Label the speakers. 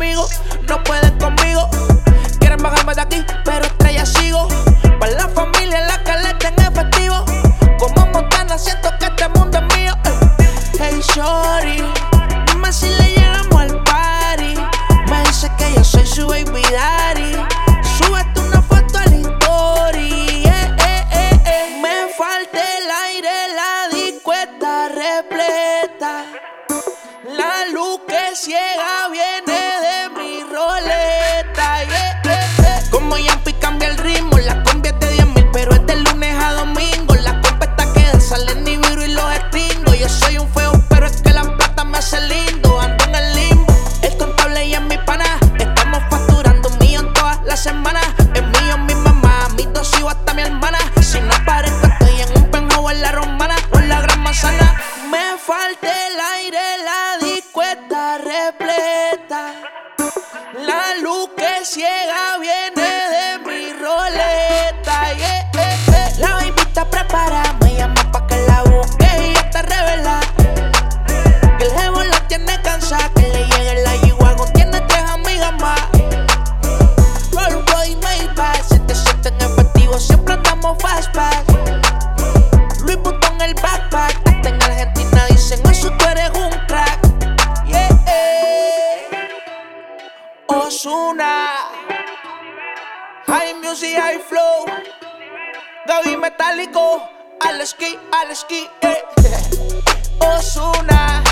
Speaker 1: amigos no pueden conmigo. Quieren bajarme de aquí, pero estrella sigo. Para la familia, la caleta en efectivo. Como Montana, siento que este mundo es mío. Hey, shorty, dime si le llegamos al party. Me dice que yo soy su baby daddy. Súbete una foto a la story. Me falta el aire, la disco está repleta. La luz que ciega viene de mi roleta. Como Yampi cambia el ritmo, la combi es de 10.000, pero es de lunes a domingo. La compa está que salen ni viro y los extingo. Yo soy un feo, pero es que la plata me hace lindo. Ando en el limbo, el contable y en mi pana. Estamos facturando 1 millón todas las semanas. Es mío mi mamá, mis 2 hijos hasta mi hermana. Si no aparezco estoy en un penthouse en la Romana o en la Gran Manzana. Me falta el aire, la disco está repleta. La luz que ciega viene de mi roleta. La baby está preparada, me llama pa' que la busque y ya está revelada. Que el jevo la tiene cansada, que le llegue la G-Wagon, tiene 3 amigas más. Roll Royce, Maybach, si te sientes en efectivo, siempre andamos fastback. Louis Vuitton el backpack, hasta en Argentina dicen eso tú eres un crack. Ozuna, high music, high flow, Gaby Metálico, al esquí, Ozuna.